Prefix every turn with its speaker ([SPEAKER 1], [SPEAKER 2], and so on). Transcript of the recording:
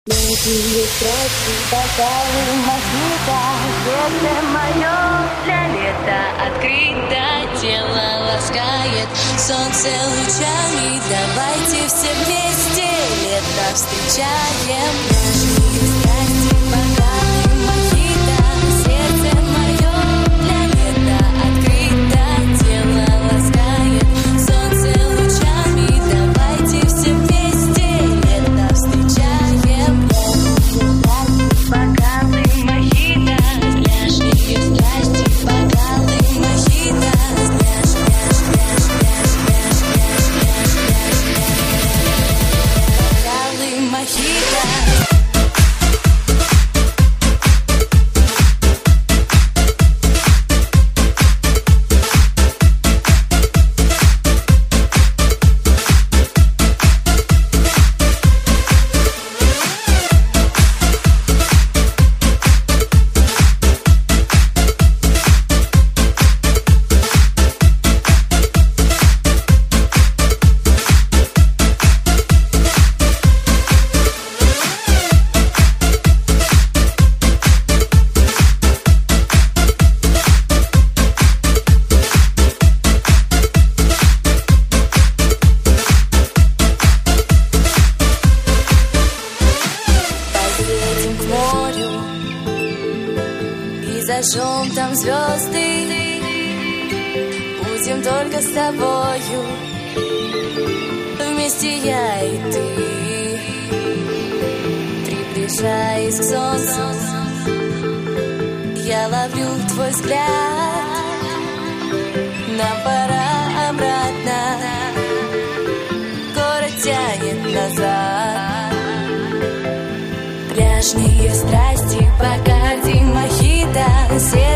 [SPEAKER 1] Летние строки, бокалы, мохито, сердце мое для лета открыто, тело ласкает солнце лучами. Давайте все вместе лето встречаем. Нежные страсти, бокалы, мохито, сердце мое для лета открыто, тело ласкает солнце лучами. Давайте все вместе лето встречаем. Зажжем там звезды, будем только с тобою, вместе я и ты, приближаясь к солнцу. Я ловлю твой взгляд, нам пора обратно, город тянет назад. Пляжные страсти, Бакарди, мохито, сердце